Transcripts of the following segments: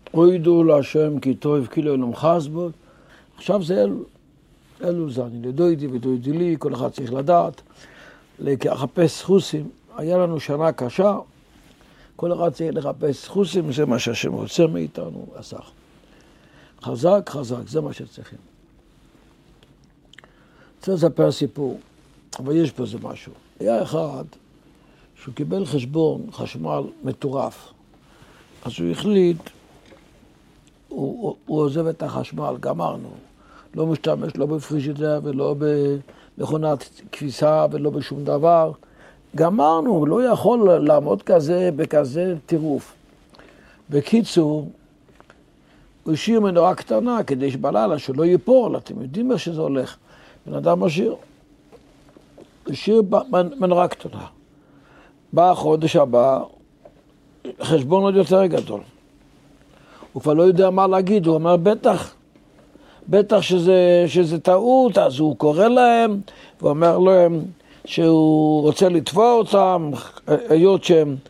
הוידו להשם כי טוב כאילו אלום חסבו. עכשיו זה אלו זני, לדוידי ודוידי לי, כל אחד צריך לדעת, לחפש חוסים. היה לנו שנה קשה, כל אחד צריך לחפש חוסים, זה מה שהשם רוצה מאיתנו, עסק. חזק, חזק, זה מה שצריכים. צריך לספר סיפור, אבל יש פה זה משהו. היה אחד שהוא קיבל חשבון חשמל מטורף, אז הוא החליט, הוא עוזב את החשמל, גמרנו. לא משתמש, לא בפריג'ידר ולא במכונת כביסה ולא בשום דבר. גמרנו, הוא לא יכול לעמוד בכזה טירוף. בקיצור, הוא השאיר מנורה קטנה כדי שבלילה שלא ייפול, אתם יודעים איך שזה הולך. בן אדם משאיר. הוא השאיר מנורה קטנה. בא החודש הבא, חשבון עוד יותר גדול. הוא כבר לא יודע מה להגיד, הוא אומר בטח שזה טעות, אז הוא קורא להם, ואומר להם שהוא רוצה לתבוע אותם, היות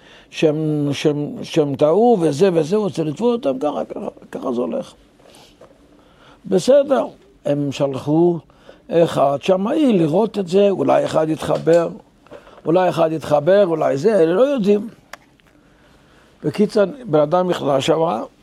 שהם טעו וזה, הוא רוצה לתבוע אותם, ככה זה הולך. בסדר, הם שלחו אחד שמאי לראות את זה, אולי אחד יתחבר, אולי זה, אלה לא יודעים. בקיצר, בן אדם נכנס שם,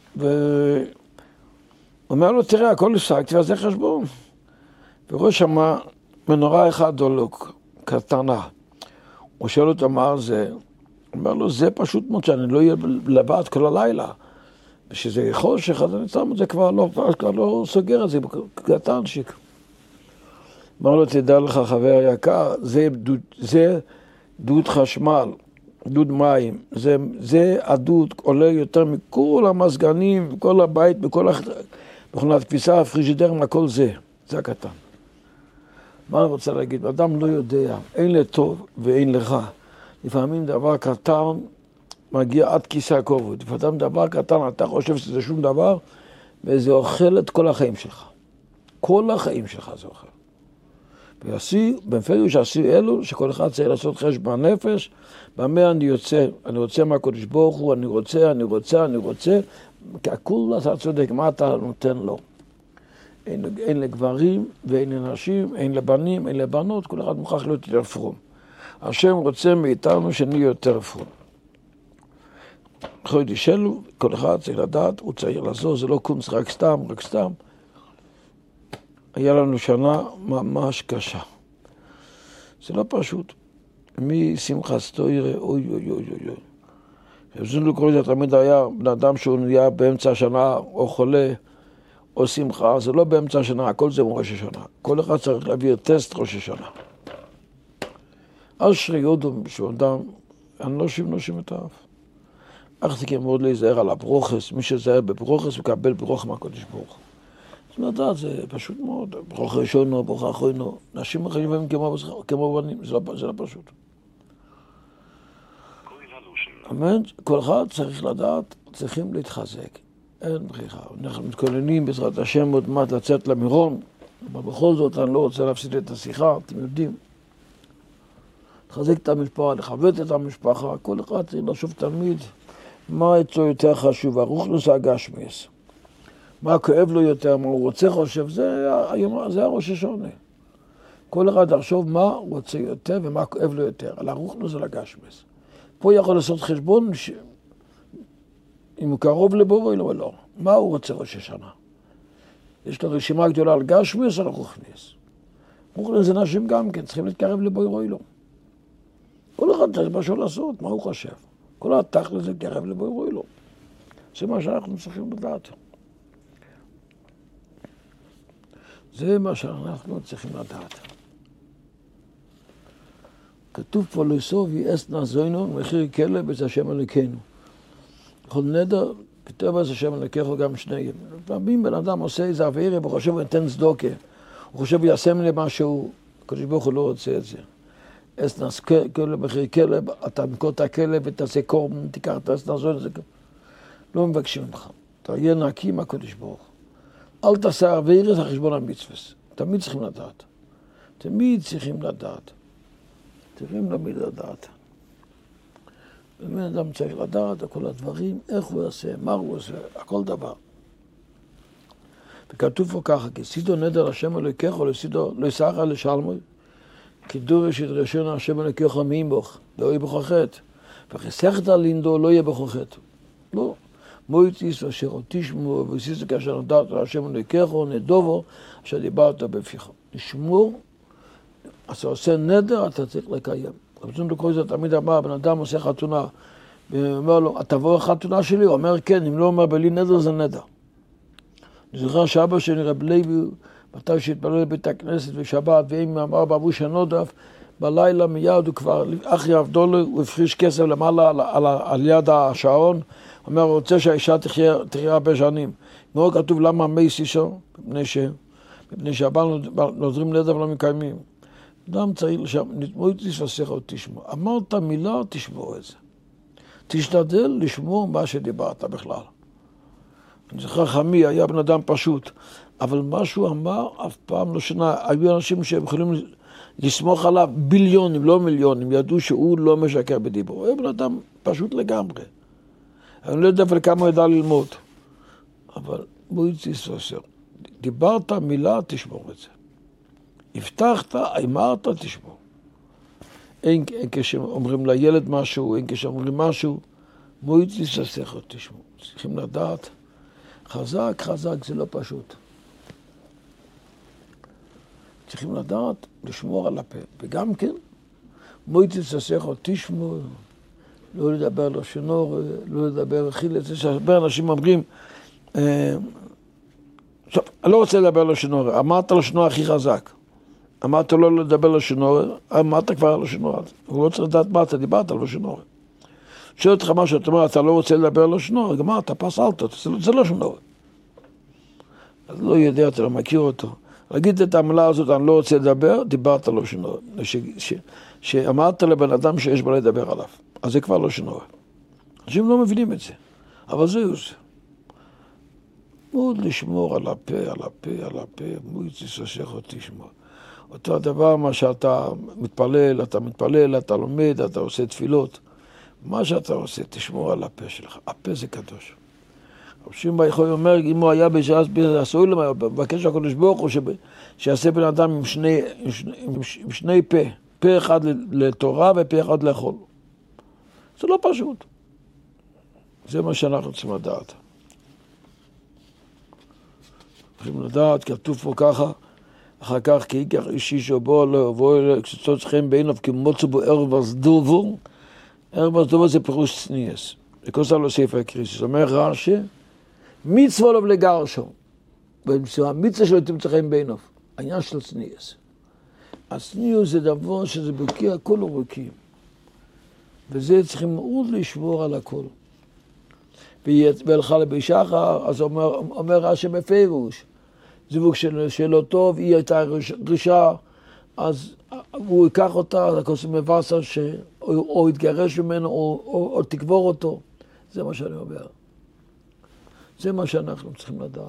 אומר לו, תראה, הכל הפסקתי, ואז זה חשבון. ורואה שמה מנורה אחד דולוק, קטנה. הוא שואל אותו מה זה, אומר לו, זה פשוט מאוד שאני לא אהיה לבד כל הלילה. ושזה חושך, אז אני שם את זה כבר לא סוגר את זה, קטנשיק. אמר לו, תדע לך חבר יקר, זה דוד חשמל, דוד מים, זה הדוד עולה יותר מכל המסגנים, מכל הבית, מכל מכונת כביסה, פריג'ידר, הכל זה הקטן. מה אני רוצה להגיד? אדם לא יודע, אין לטוב ואין לך. לפעמים דבר קטן מגיע עד כיסא הכובד. לפעמים דבר קטן, אתה חושב שזה שום דבר, וזה אוכל את כל החיים שלך. כל החיים שלך זה אוכל. במפרש עשו אלו, שכל אחד צריך לעשות חשבון נפש, במה אני רוצה מהקדוש ברוך הוא, אני רוצה, כי הכול אתה צודק, מה אתה נותן לו? אין לגברים ואין לנשים, אין לבנים, אין לבנות, כל אחד מוכרח להיות יותר פרום. השם רוצה מאיתנו שנהיה יותר פרום. חודש אלו, כל אחד צריך לדעת, הוא צריך לעזור, זה לא קונץ רק סתם. היה לנו שנה ממש קשה. זה לא פשוט. משמחת תורה, אוי. זונו קוראים לזה, תמיד היה בן אדם שהוא נהיה באמצע השנה, או חולה, או שמחה, זה לא באמצע השנה, הכל זה מראש השנה. כל אחד צריך להעביר טסט ראש השנה. אשרי יודו שהוא אדם, אנושים את האף. אך צריכים מאוד להיזהר על הברוכס, מי שזהר בברוכס, מקבל ברוך מהקדוש ברוך הוא. זאת אומרת, זה פשוט מאוד, ברוך ראשונו, ברוך אחרינו, נשים חשובים כמו בנים, זה לא פשוט. אמן, כל אחד צריך לדעת, צריכים להתחזק, אין בריחה. אנחנו מתכוננים בעזרת השם עוד מעט לצאת למירון, אבל בכל זאת אני לא רוצה להפסיד את השיחה, אתם יודעים. לחזק את המשפחה, לכבד את המשפחה, כל אחד צריך לשוב תמיד מה אצלו יותר חשוב, הרוחנוס הגשמיס. מה כואב לו יותר, מה הוא רוצה חושב, זה הראש השונה. כל אחד יחשוב מה הוא רוצה יותר ומה כואב לו יותר, על הרוחנוס על הגשמיס. פה יכול לעשות חשבון אם הוא קרוב לבורא או לא. מה הוא רוצה ראש השנה? יש לו רשימה גדולה על גשמיס על הרוחנוס. רוחנוס זה נשים גם כן, צריכים להתקרב לבורא או לא. כל אחד צריך משהו לעשות, מה הוא חושב? כל התכל'ס זה להתקרב לבורא או לא. זה מה שאנחנו צריכים לדעת. זה מה שאנחנו צריכים לדעת. כתוב פה לסובי אסנה זוינו, מחיר כלב את השם אלוקינו. בכל נדר, כתוב את השם אלוקינו גם שניהם. פעמים בן אדם עושה איזה עבירה וחושב הוא ייתן צדוקה. הוא חושב הוא יעשה מלא משהו, הקדוש ברוך הוא לא רוצה את זה. אסנה כלב, מחיר כלב, אתה תמכור את הכלב ותעשה קורם, תיקח את אסנה זוינו. לא מבקשים ממך. אתה יהיה נקי מהקדוש ברוך הוא. אל תעשה עבירה, זה חשבון המצווה. תמיד צריכים לדעת. צריכים תמיד לדעת. בן אדם צריך לדעת כל הדברים, איך הוא יעשה, מה הוא עושה, הכל דבר. וכתוב פה ככה, כי סידו נדר השם אלוהיכך, או לסידו לא יסעך לשלמוי, כי דורש ידרשנו השם אלוהיכך מעמך, לא יהיה בך חטא. וחסכת לינדו לא יהיה בך חטא. לא. מויטיס אשר תשמעו וסיס כאשר נדעת השם אלוהיכך נדובו אשר דיברת בפיך. לשמור, אז עושה נדר, אתה צריך לקיים. רב לקרוא זה תמיד אמר, בן אדם עושה חתונה, ואומר לו, תבוא החתונה שלי? הוא אומר כן, אם לא אומר בלי נדר זה נדר. אני זוכר שאבא שלי רב לוי, מתי שהתפלל לבית הכנסת בשבת, ואם אמר באבו שנודף, בלילה מיד הוא כבר, אחרי עבדולו, הוא הפחיש כסף למעלה על יד השעון, הוא אומר, הוא רוצה שהאישה תחיה הרבה שנים. מאוד כתוב למה מייס אישו, מפני שהבעל נוזרים נדר ולא מקיימים. אדם צריך לשם, נתמודד תפסך או תשמור. אמרת מילה, תשמור את זה. תשתדל לשמור מה שדיברת בכלל. אני זוכר חמי, היה בן אדם פשוט, אבל מה שהוא אמר אף פעם לא שנה. היו אנשים שיכולים לסמוך עליו ביליונים, לא מיליונים, ידעו שהוא לא משקר בדיבור. הוא היה בן אדם פשוט לגמרי. אני לא יודע כמה הוא ידע ללמוד, אבל בואי תספר. דיברת מילה, תשמור את זה. הבטחת, אמרת, תשמור. אין כשאומרים לילד משהו, אין כשאומרים משהו, בואי תספר, תשמור. צריכים לדעת, חזק, חזק, זה לא פשוט. צריכים לדעת, לשמור על הפה. וגם כן, בואי תספר, תשמור. לא לדבר לשונור, לא לדבר אכיל, זה שהרבה אנשים אומרים, טוב, אני לא רוצה לדבר לשונור, אמרת לשונור הכי חזק, אמרת לא לדבר לשונור, אמרת כבר לשונור, הוא לא צריך לדעת מה אתה דיברת על לשונור. שואל אותך משהו, אתה אומר, אתה לא רוצה לדבר לשונור, גמר, אתה פסלת, זה לא שונור. אז לא יודע, אתה לא מכיר אותו. להגיד את המילה הזאת, אני לא רוצה לדבר, דיברת לשונור. שאמרת לבן אדם שיש בו לדבר עליו. אז זה כבר לא שנורא. אנשים לא מבינים את זה, אבל זה. מאוד לשמור על הפה, על הפה, על הפה, מאוד תסשך או תשמור. אותו הדבר, מה שאתה מתפלל, אתה לומד, אתה עושה תפילות. מה שאתה עושה, תשמור על הפה שלך. הפה זה קדוש. רב שמעון יכול אומר, אם הוא היה בשעת הסוהיל, בבקש הקדוש ברוך הוא שיעשה בן אדם עם שני פה. פה אחד לתורה ופה אחד לאכול. זה לא פשוט. זה מה שאנחנו צריכים לדעת. צריכים לדעת, כתוב פה ככה, אחר כך כי ייקח אישי שבו לא יבוא אלה, כשצריך לכם בעיניו כמוצו בו ערב הסדובו, ערב הסדובו זה פירוש צניאס. זה כוסה לו ספר קריסוס. אומר רש"י, מצווה לו לגרשו. המצווה שלו תמצא חיים בעיניו. העניין של צניאס. הצניאס זה דבר שזה בקיע כל עורקים. וזה צריכים מאוד לשמור על הכל. והלכה לבי שחר, אז אומר רש"י מפירוש, זיווג שלו טוב, היא הייתה דרישה, אז הוא ייקח אותה, הכוס מבשר, או יתגרש ממנו, או תקבור אותו. זה מה שאני אומר. זה מה שאנחנו צריכים לדעת.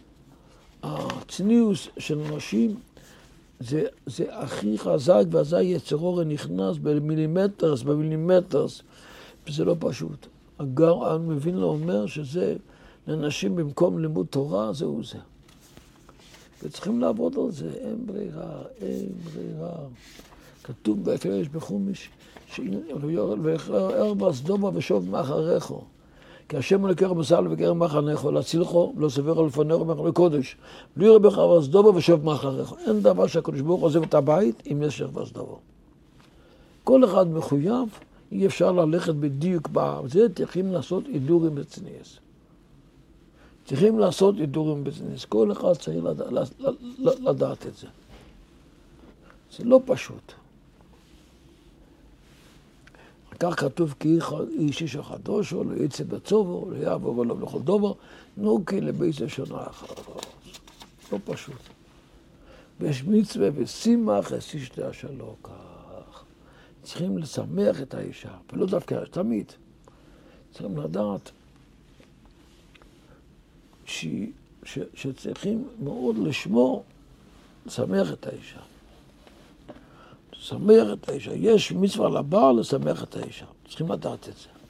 הצניעות של נשים, זה הכי חזק, וזה יצרור נכנס במילימטרס, וזה לא פשוט. אני מבין לו אומר שזה לנשים במקום לימוד תורה, זהו זה. וצריכים לעבוד על זה, אין ברירה. כתוב בהפרש בחומש, וערב סדומה ושוב מאחריך. כי השם אלוקיך מסל וגר מחנך, להצילך, לא סבר לפניך ומחנה קודש. לא יראה בך ערב סדומה ושוב מאחריך. אין דבר שהקדוש ברוך הוא עוזב את הבית אם יש ערב סדומה. כל אחד מחויב, אי אפשר ללכת בדיוק בזה, צריכים לעשות אידורים בצניאס. צריכים לעשות אידורים בצניאס. כל אחד צריך לדעת את זה. זה לא פשוט. כך כתוב כי איש איש החדוש, או לא יצא בצובו, לא יעבור ולא לכל דובר, נוקי לבית לשונה אחת. לא פשוט. ויש מצווה ושימח את אשתה שלו כך. צריכים לשמח את האישה, ולא דווקא, תמיד. צריכים לדעת שצריכים מאוד לשמור, לשמח את האישה. לשמח את האישה. יש מצווה לבעל לשמח את האישה. צריכים לדעת את זה.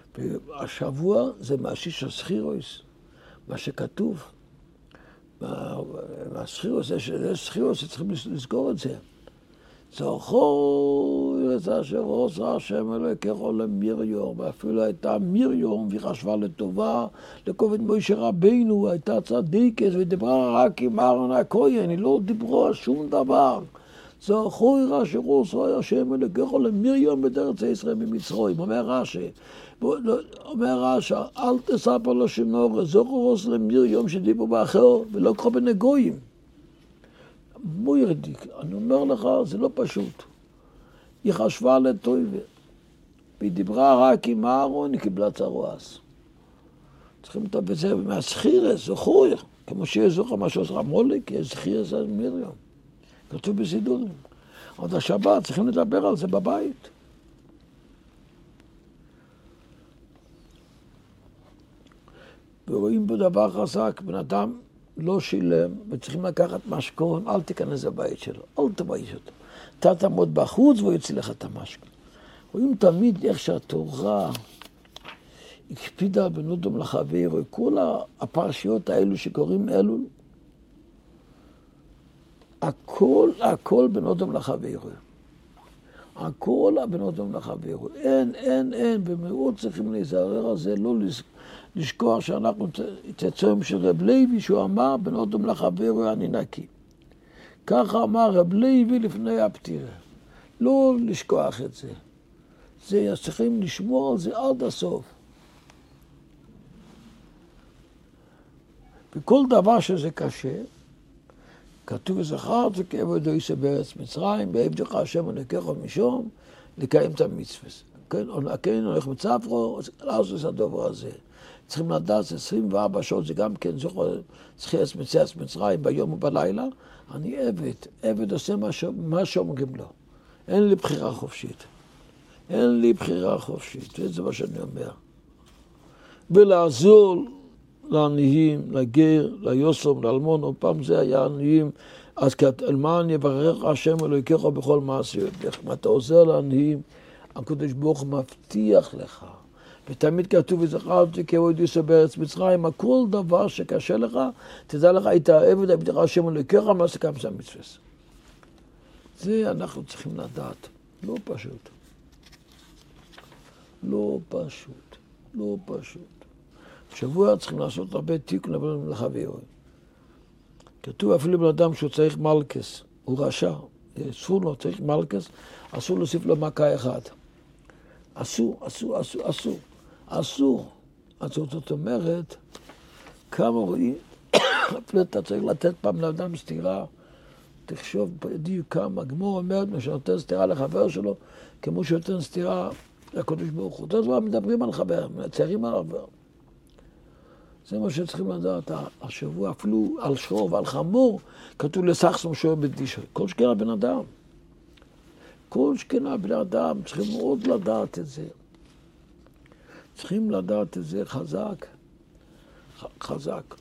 והשבוע זה מהשיש הסחירוס, מה שכתוב. מהסחירוס, זה סחירוס, צריכים לזכור את זה. זכור את אשר עושה השם אלוהיך למרים, ואפילו הייתה מרים והיא חשבה לטובה לכובד משה רבינו, הייתה צדיקת ודיברה רק עם אהרון הכהן, היא לא דיברה על שום דבר. זכור אשר עושה השם אלוהיך למרים בארץ ישראל ממצרים. אומר רש"י, אל תספר לו שום נורא, זכור עושה למרים שדיברו באחר ולא קרא בין הגויים. מוירדיק, אני אומר לך, זה לא פשוט. היא חשבה לטובה, והיא דיברה רק עם אהרון, היא קיבלה צרועס. צריכים לטפל בזה מהסחירס, זכור, כמו שיש זוכר מה שעושה מולק, יש סחירס על מרים. כתוב בסידורים. עוד השבת צריכים לדבר על זה בבית. ורואים בדבר חזק, בן אדם לא שילם, וצריכים לקחת משכון, אל תיכנס לבית שלו, אל תבייש אותו. אתה תעמוד בחוץ והוא יוציא לך את המשכון. רואים תמיד איך שהתורה הקפידה בין אדם לחבר, כל הפרשיות האלו שקוראים אלול, הכל בין אדם לחבר. הכל בין אדם לחבר. אין, במאוד צריכים להיזהר על זה, לא לשכוח שאנחנו תצאים של רב לוי, שהוא אמר, בין אדם לחבר אני נקי. ככה אמר רב לוי לפני הפטירה. לא לשכוח את זה. זה צריכים לשמור על זה עד הסוף. וכל דבר שזה קשה, כתוב זכרת זה כעבד עשה בארץ מצרים, בעבדך השם אלוקיך משום, לקיים את המצווה. כן, הולך מצפרו, לעשות את הדבר הזה. צריכים לדעת 24 שעות, זה גם כן זוכר, צריכים מציאת מצרים ביום ובלילה. אני עבד עושה מה שאומרים לו. אין לי בחירה חופשית. זה מה שאני אומר. ולעזור לעניים, לגר, ליוסום, לאלמון, פעם זה היה עניים, אז כאלמן יברך השם אלוהיך בכל מעשה ידיך. אם אתה עוזר לעניים, הקדוש ברוך הוא מבטיח לך. ותמיד כתוב וזכרתי כעבד עשה בארץ מצרים, כל דבר שקשה לך, תדע לך, היית עבד עבדך השם אלוהיך, מה זה גם זה מצווה. זה אנחנו צריכים לדעת. לא פשוט. שבוע צריכים לעשות הרבה תיקון לבן לחבר. כתוב אפילו בן אדם שהוא צריך מלכס, הוא רשע, אסור לו, צריך מלכס, אסור להוסיף לו מכה אחת. אסור. אז זאת אומרת, כמה רואים, אפילו אתה צריך לתת פעם לאדם סתירה, תחשוב בדיוק כמה, גמור אומרת, מה שנותן סתירה לחבר שלו, כמו שנותן סתירה לקדוש ברוך הוא. זאת אומרת, מדברים על חבר, מציירים על חבר. זה מה שצריכים לדעת, השבוע אפילו על שור ועל חמור, כתוב לסחסום שור בדישו. כל שכנה בן אדם. צריכים מאוד לדעת את זה. חזק.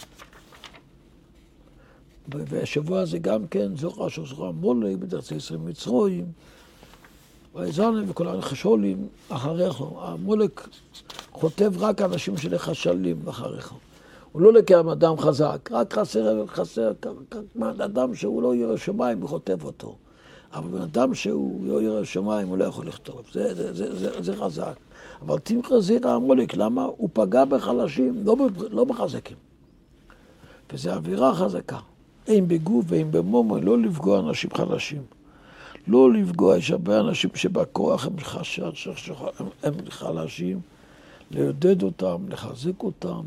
והשבוע הזה גם כן, זוכר שזוכר מולק בדרצי ישראל מצרים, והאזרנים וכל הנחשולים אחריך. המולק חוטב רק אנשים שנחשלים אחריך. הוא לא לקיים אדם חזק, רק חסר אדם שהוא לא ירא שמיים, הוא חוטב אותו. אבל אדם שהוא לא ירא שמיים, הוא לא יכול לכתוב. זה חזק. אבל תמחה זירא המולק, למה? הוא פגע בחלשים, לא בחזקים. וזו אווירה חזקה. אין בגוף ואין במומו, לא לפגוע אנשים חלשים. לא לפגוע, יש הרבה אנשים שבכוח הם חלשים, לעודד אותם, לחזק אותם,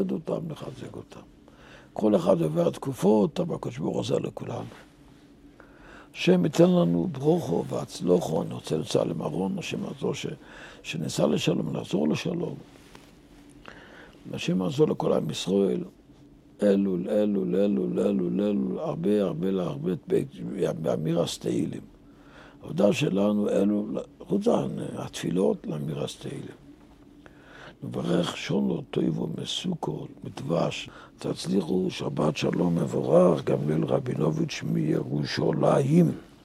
כל אחד עובר תקופות, אבל הקדוש ברוך הוא עוזר לכולנו. השם ייתן לנו ברוכו והצלוחו, אני רוצה לצא למרון, השם יעזור שניסע לשלום, נחזור לשלום. השם יעזור לכל עם ישראל, אלול, הרבה באמירס תהילים. העבודה שלנו אלו, חוץ התפילות לאמירס תהילים. נברך שונו טויבו מסוכות, מדבש, תצליחו שבת שלום מבורך, גם ליל רבינוביץ' מירושלים.